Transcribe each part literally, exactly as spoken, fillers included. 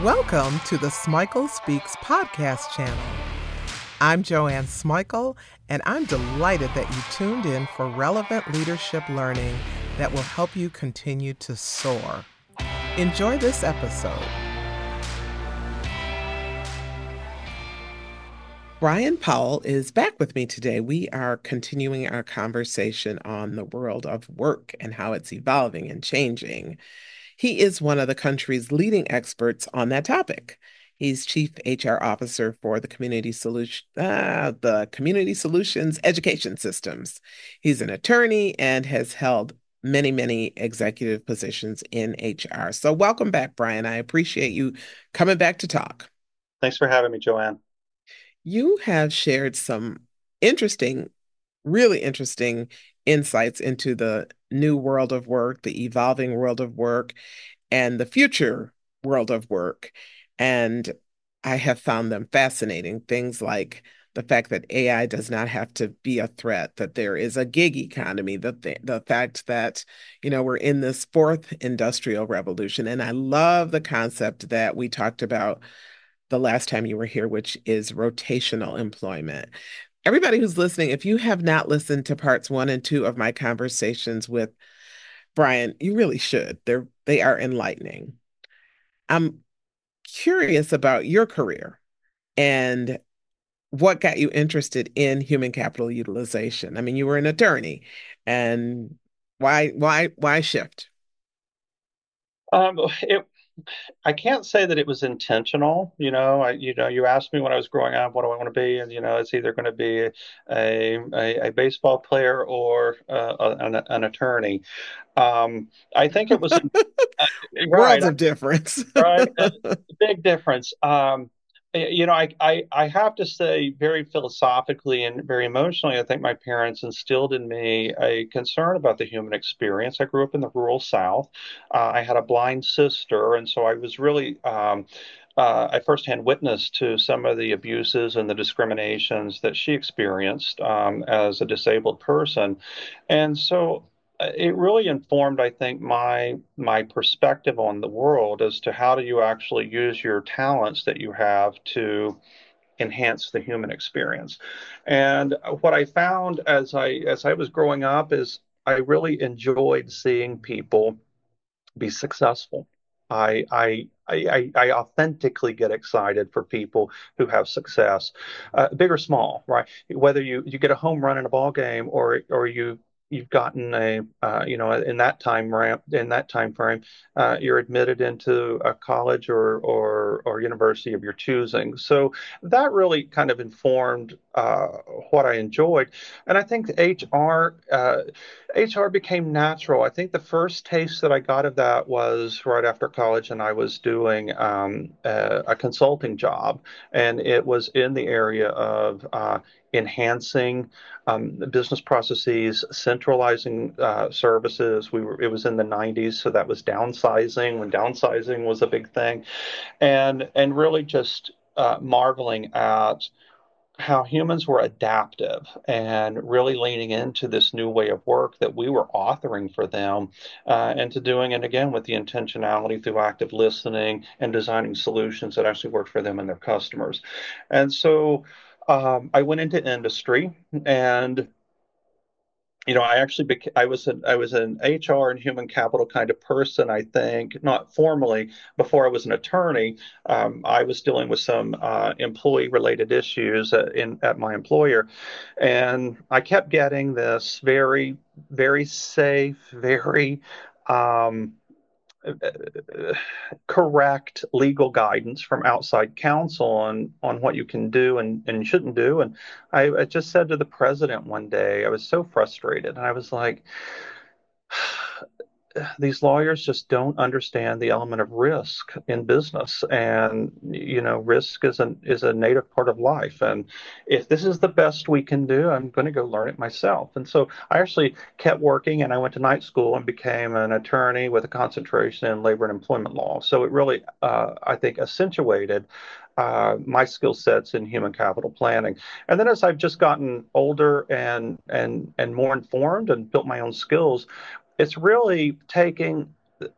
Welcome to the Smikle Speaks podcast channel. I'm Joanne Smikle, and I'm delighted that you tuned in for relevant leadership learning that will help you continue to soar. Enjoy this episode. Brian Powell is back with me today. We are continuing our conversation on the world of work and how it's evolving and changing. He is one of the country's leading experts on that topic. He's Chief H R Officer for the Community Solution, uh, the Community Solutions Education Systems. He's an attorney and has held many, many executive positions in H R. So welcome back, Brian. I appreciate you coming back to talk. Thanks for having me, Joanne. You have shared some interesting, really interesting insights into the new world of work, the evolving world of work, and the future world of work. And I have found them fascinating. Things like the fact that A I does not have to be a threat, that there is a gig economy, the, the, the fact that, you know, we're in this fourth industrial revolution. And I love the concept that we talked about the last time you were here, which is rotational employment. Everybody who's listening, if you have not listened to parts one and two of my conversations with Brian, you really should. They're they are enlightening. I'm curious about your career and what got you interested in human capital utilization. I mean, you were an attorney, and why why why shift? Um, it, I can't say that it was intentional. You know, I, you know, you asked me when I was growing up, what do I want to be? And, you know, it's either going to be a, a, a baseball player or uh, an, an attorney. Um, I think it was, uh, right, Worlds of difference. right, a big difference. Um, you know, I, I, I have to say very philosophically and very emotionally, I think my parents instilled in me a concern about the human experience. I grew up in the rural South. Uh, I had a blind sister, and so I was really um, uh, I firsthand witnessed to some of the abuses and the discriminations that she experienced um, as a disabled person. And so uh, it really informed, I think, my my perspective on the world as to how do you actually use your talents that you have to enhance the human experience. And what I found as I as I was growing up is I really enjoyed seeing people be successful. I I I, I authentically get excited for people who have success, uh, big or small, right? Whether you, you get a home run in a ball game or or you you've gotten a uh, you know in that time ramp in that time frame, uh, you're admitted into a college or or or university of your choosing. So that really kind of informed uh, what I enjoyed, and I think H R. Uh, H R became natural. I think the first taste that I got of that was right after college, and I was doing um, a, a consulting job, and it was in the area of uh, enhancing um, business processes, centralizing uh, services. We were, it was in the nineties, so that was downsizing when downsizing was a big thing, and and really just uh, marveling at how humans were adaptive and really leaning into this new way of work that we were authoring for them, uh, and to doing it again with the intentionality through active listening and designing solutions that actually work for them and their customers. And so um, I went into industry and you know, I actually became, I was an I was an H R and human capital kind of person. I think not formally before I was an attorney. Um, I was dealing with some uh, employee related issues at, in at my employer, and I kept getting this very very safe, very um, correct legal guidance from outside counsel on on what you can do and, and shouldn't do. And I, I just said to the president one day, I was so frustrated, and I was like, these lawyers just don't understand the element of risk in business, and you know risk is an is a native part of life, and if this is the best we can do, I'm going to go learn it myself. And so I actually kept working, and I went to night school and became an attorney with a concentration in labor and employment law. So it really uh, I think accentuated uh, my skill sets in human capital planning. And then as I've just gotten older and and and more informed and built my own skills, it's really taking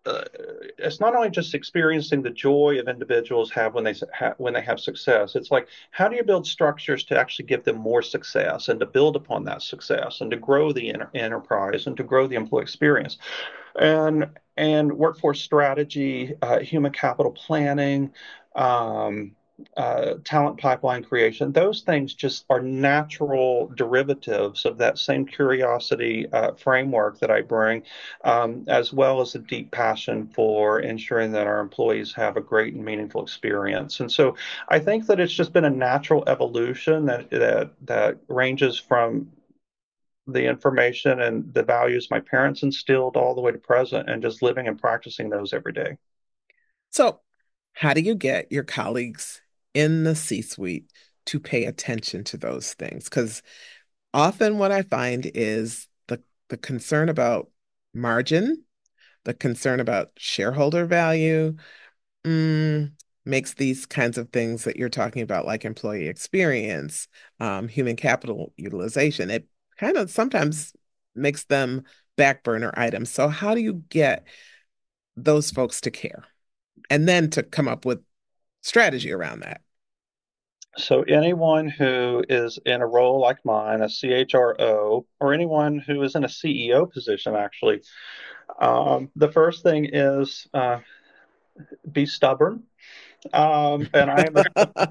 uh, it's not only just experiencing the joy of individuals have when they ha- when they have success. It's like, how do you build structures to actually give them more success and to build upon that success and to grow the enter- enterprise and to grow the employee experience, and and workforce strategy, uh, human capital planning, um, uh, talent pipeline creation. Those things just are natural derivatives of that same curiosity uh, framework that I bring, um, as well as a deep passion for ensuring that our employees have a great and meaningful experience. And so I think that it's just been a natural evolution that that that ranges from the information and the values my parents instilled all the way to present, and just living and practicing those every day. So, how do you get your colleagues in the C-suite to pay attention to those things? Because often what I find is the the concern about margin, the concern about shareholder value, mm, makes these kinds of things that you're talking about, like employee experience, um, human capital utilization, it kind of sometimes makes them back burner items. So how do you get those folks to care and then to come up with strategy around that? So anyone who is in a role like mine, a C H R O, or anyone who is in a C E O position, actually, um, the first thing is uh, be stubborn. Um, and I am a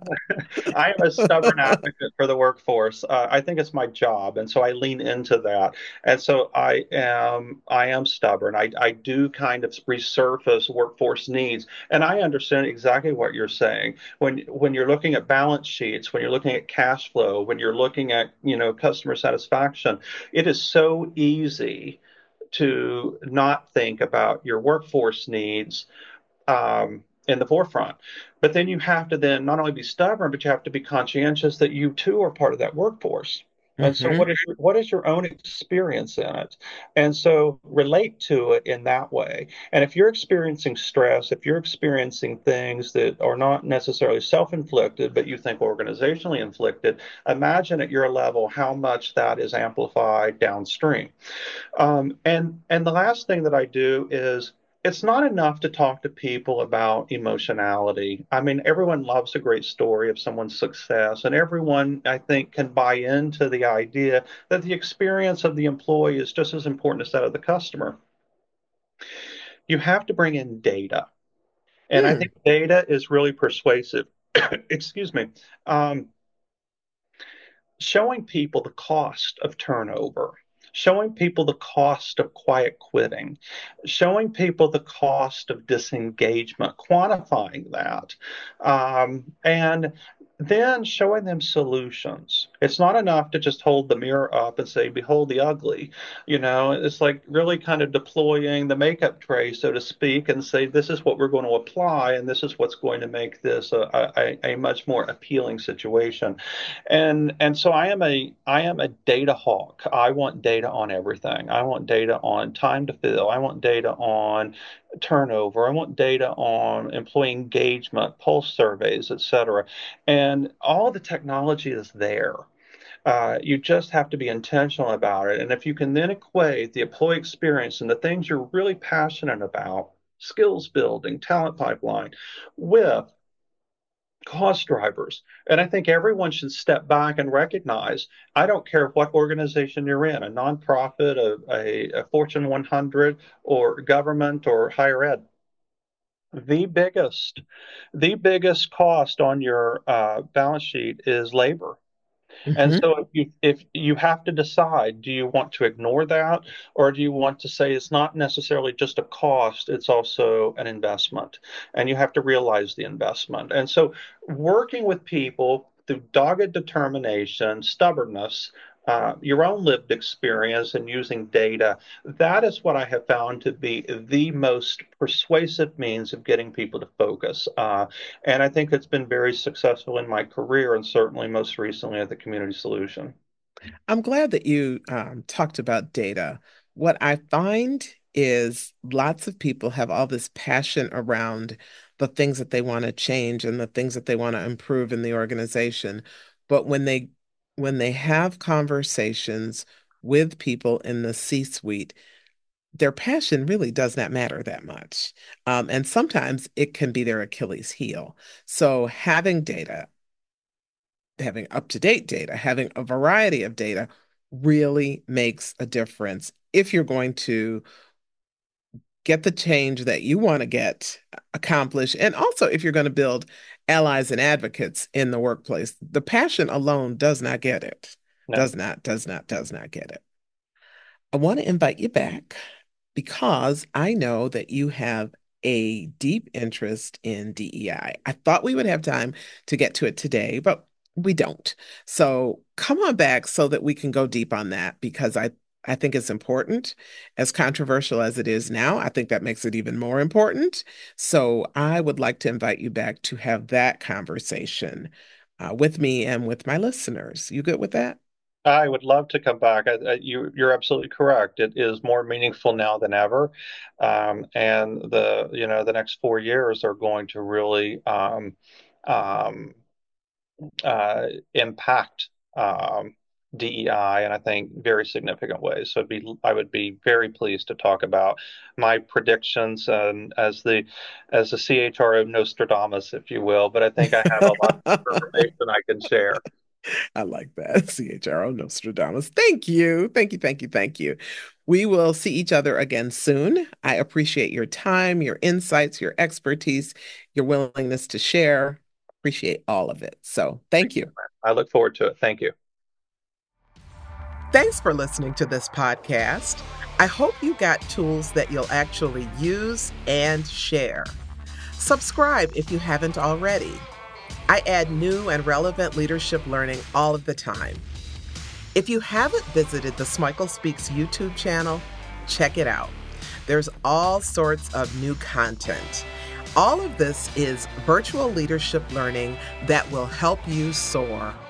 I am a stubborn advocate for the workforce. Uh, I think it's my job, and so I lean into that. And so I am I am stubborn. I I do kind of resurface workforce needs, and I understand exactly what you're saying. When when you're looking at balance sheets, when you're looking at cash flow, when you're looking at, you know, customer satisfaction, it is so easy to not think about your workforce needs um, in the forefront. But then you have to then not only be stubborn, but you have to be conscientious that you too are part of that workforce. And so, Hmm. what is your, what is your own experience in it? And so, relate to it in that way. And if you're experiencing stress, if you're experiencing things that are not necessarily self-inflicted, but you think organizationally inflicted, imagine at your level how much that is amplified downstream. Um, and and the last thing that I do is, it's not enough to talk to people about emotionality. I mean, everyone loves a great story of someone's success, and everyone, I think, can buy into the idea that the experience of the employee is just as important as that of the customer. You have to bring in data, and I Hmm. think data is really persuasive. Excuse me. Um, Showing people the cost of turnover, showing people the cost of quiet quitting, showing people the cost of disengagement, quantifying that, um, and then showing them solutions. It's not enough to just hold the mirror up and say, "Behold the ugly." You know, it's like really kind of deploying the makeup tray, so to speak, and say, "This is what we're going to apply, and this is what's going to make this a, a, a much more appealing situation." And and so I am a I am a data hawk. I want data on everything. I want data on time to fill. I want data on turnover. I want data on employee engagement, pulse surveys, et cetera. And all the technology is there. Uh, you just have to be intentional about it. And if you can then equate the employee experience and the things you're really passionate about, skills building, talent pipeline, with cost drivers. And I think everyone should step back and recognize, I don't care what organization you're in, a nonprofit, a, a, a Fortune one hundred, or government or higher ed. The biggest, the biggest cost on your uh, balance sheet is labor. And Hmm. so if you if you have to decide, do you want to ignore that, or do you want to say it's not necessarily just a cost, it's also an investment, and you have to realize the investment. And so working with people through dogged determination, stubbornness, uh, your own lived experience, and using data, that is what I have found to be the most persuasive means of getting people to focus. Uh, and I think it's been very successful in my career, and certainly most recently at the Community Solution. I'm glad that you um, talked about data. What I find is lots of people have all this passion around the things that they want to change and the things that they want to improve in the organization. But when they when they have conversations with people in the C-suite, their passion really does not matter that much. Um, and sometimes it can be their Achilles heel. So having data, having up-to-date data, having a variety of data really makes a difference if you're going to get the change that you want to get accomplished. And also, if you're going to build allies and advocates in the workplace, the passion alone does not get it. No. Does not, does not, does not get it. I want to invite you back because I know that you have a deep interest in D E I. I I thought we would have time to get to it today, but we don't. So come on back so that we can go deep on that because I I think it's important. As controversial as it is now, I think that makes it even more important. So I would like to invite you back to have that conversation uh, with me and with my listeners. You good with that? I would love to come back. I, I, you, you're absolutely correct. It is more meaningful now than ever, um, and the you know the next four years are going to really um, um, uh, impact um, D E I, and I think very significant ways. So it'd be I would be very pleased to talk about my predictions and as the as the C H R O Nostradamus, if you will. But I think I have a lot of information I can share. I like that. C H R O Nostradamus. Thank you. Thank you. Thank you. Thank you. We will see each other again soon. I appreciate your time, your insights, your expertise, your willingness to share. Appreciate all of it. So thank you. I look forward to it. Thank you. Thanks for listening to this podcast. I hope you got tools that you'll actually use and share. Subscribe if you haven't already. I add new and relevant leadership learning all of the time. If you haven't visited the Smikle Speaks YouTube channel, check it out. There's all sorts of new content. All of this is virtual leadership learning that will help you soar.